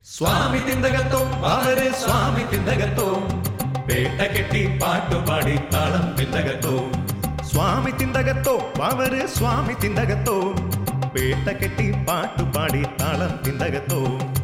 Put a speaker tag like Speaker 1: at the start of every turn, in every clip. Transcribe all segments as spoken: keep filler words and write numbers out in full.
Speaker 1: സ്വാമി തിന്തകത്തോ അവര് സ്വാമി തിന്തകത്തോ പേട്ട കെട്ടി പാട്ടുപാടി താളം തിന്തകത്തോ
Speaker 2: സ്വാമി തിന്തകത്തോ അവര് സ്വാമി തിന്തകത്തോ പേട്ട കെട്ടി പാട്ടുപാടി താളം തിന്തകത്തോ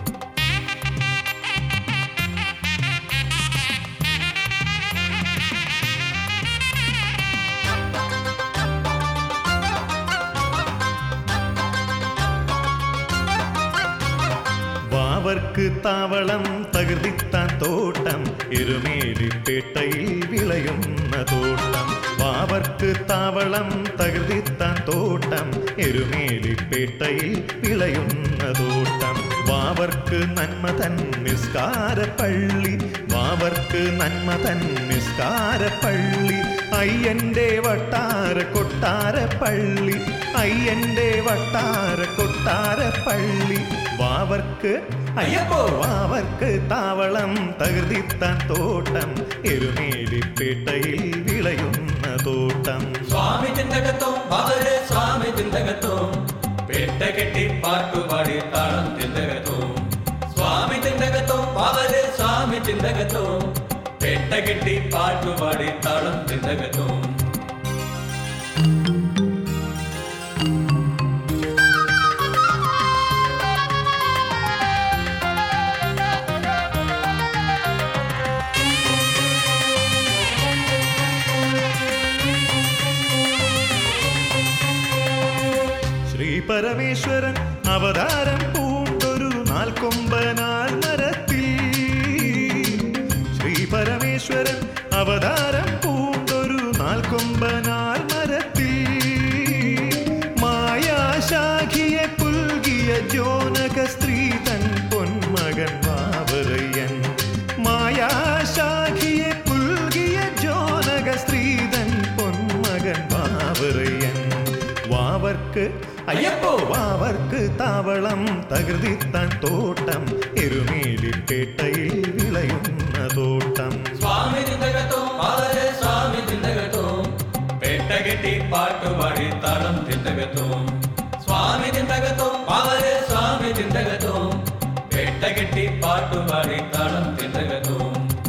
Speaker 2: വാവർക്ക് താവളം തകർത്തിത്താൻ തോട്ടം എരുമേലിപ്പേട്ടയിൽ വിളയുന്ന തോട്ടം വാവർക്ക് താവളം തകർത്തിത്താൻ തോട്ടം എരുമേലിപ്പേട്ടയിൽ വിളയുന്ന തോട്ടം വാവർക്ക് നന്മ തൻ നിസ്കാര പള്ളി വാവർക്ക് നന്മ തൻ നിസ്കാര പള്ളി അയ്യന്റെ വട്ടാര കൊട്ടാര പള്ളി അയ്യന്റെ വട്ടാര കൊട്ടാര പള്ളി വാവർക്ക്
Speaker 1: അയ്യപ്പോ
Speaker 2: വാവർക്ക് താവളം തകർത്തിത്താൻ തോട്ടം എരുമേലിപ്പേട്ടയിൽ വിളയുന്ന തോട്ടം
Speaker 1: സ്വാമി തിന്തകത്തോ അവര് സ്വാമി തിന്തകത്തോ പേട്ട കെട്ടി പാട്ടുപാടി താളം തിന്തകത്തോ സ്വാമി തിന്തകത്തോ അവര് സ്വാമി തിന്തകത്തോ പേട്ട കെട്ടി പാട്ടുപാടി താളം തിന്തകത്തോ
Speaker 2: ശ്രീ പരമേശ്വരൻ അവതാരം പൂണ്ടൊരു നാൽക്കൊമ്പനാൽ മരത്തിൽ ശ്രീ പരമേശ്വരൻ അവതാരം പൂണ്ടൊരു നാൽക്കൊമ്പനാൽ മരത്തിൽ മായാശാഖിയെ പുൽകിയ ജോനക സ്ത്രീ തൻ പൊന്മകൻ വാവറയ്യൻ മായാശാഖിയെ പുൽകിയ ജോനക സ്ത്രീ തൻ പൊന്മകൻ വാവറയ്യൻ വാവർക്ക്
Speaker 1: അയ്യപ്പോ
Speaker 2: വാവർക്ക് താവളം തകർത്തിത്താൻ തോട്ടം എരുമേലിപ്പേട്ടയിൽ വിളയുന്ന തോട്ടം
Speaker 1: സ്വാമി തിന്തകത്തോ അവര് സ്വാമി തിന്തകത്തോ പേട്ട കെട്ടി പാട്ടുപാടി താളം തിന്തകത്തോ സ്വാമി തിന്തകത്തോ അവര് സ്വാമി തിന്തകത്തോ പേട്ട കെട്ടി പാട്ടുപാടി താളം തിന്തകത്തോ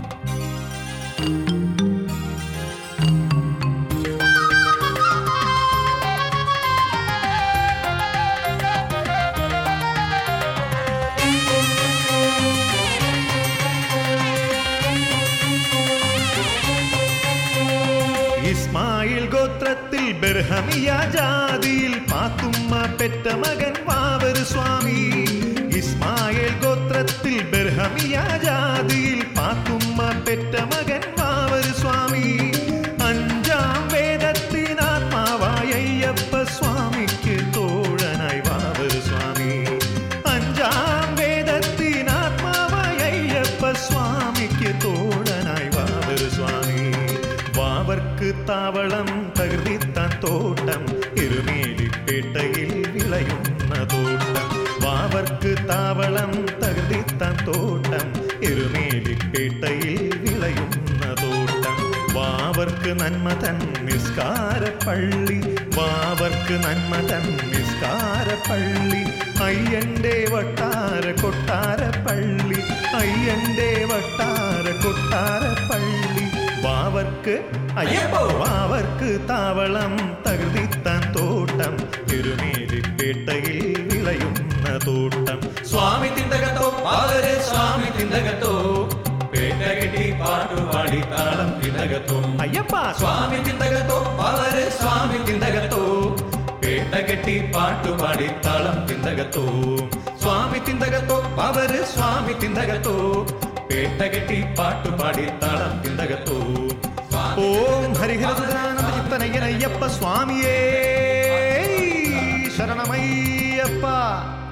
Speaker 2: ഇസ്മായിൽ ഗോത്രത്തിൽ ബർഹമിയ ജാതിയിൽ പാത്തുമ്മ പെറ്റ മകൻ വാവര് സ്വാമി ഇസ്മായിൽ ഗോത്രത്തിൽ ബർഹമിയ ജാതിയിൽ പാത്തുമ്മ പെറ്റ മകൻ വാവര് സ്വാമി അഞ്ചാം വേദത്തിനാത്മാവായ അയ്യപ്പ സ്വാമിക്ക് തോഴനായി വാവര് സ്വാമി അഞ്ചാം വേദത്തിനാത്മാവായ അയ്യപ്പ സ്വാമിക്ക് തോഴനായി വാവര് സ്വാമി വാവർക്ക് താവളം തകർത്തിത്താൻ തോട്ടം എരുമേലിപ്പേട്ടയിൽ വിളയുന്ന തോട്ടം വാവർക്ക് താവളം തകർത്തിത്താൻ തോട്ടം എരുമേലിപ്പേട്ടയിൽ വിളയുന്ന തോട്ടം വാവർക്ക് നന്മ തൻ നിസ്കാര പള്ളി വാവർക്ക് നന്മ തൻ നിസ്കാര പള്ളി അയ്യന്റെ വട്ടാര കൊട്ടാര പള്ളി അയ്യന്റെ വട്ടാര കൊട്ടാര പള്ളി വാവർക്ക്
Speaker 1: അയ്യപ്പോ
Speaker 2: വാവർക്ക് താവളം തകർത്തിത്താൻ തോട്ടം എരുമേലിപ്പേട്ടയിൽ വിളയുന്ന തോട്ടം
Speaker 1: സ്വാമി തിന്തകത്തോ അവര് സ്വാമി തിന്തകത്തോ പേട്ട കെട്ടി പാട്ടുപാടി താളം തിന്തകത്തോ
Speaker 2: അയ്യപ്പ
Speaker 1: സ്വാമി തിന്തകത്തോ അവര് സ്വാമി തിന്തകത്തോ പേട്ട കെട്ടി പാട്ടുപാടി താളം തിന്തകത്തോ സ്വാമി തിന്തകത്തോ അവര് സ്വാമി തിന്തകത്തോ പേട്ട കെട്ടി പാട്ടുപാടി താളം തിന്തകത്തോ
Speaker 2: ഓം ഹരിഹരസുധാനന്ദ ചിത്തനയ്യനയ്യപ്പ സ്വാമിയേ ശരണമയ്യപ്പ.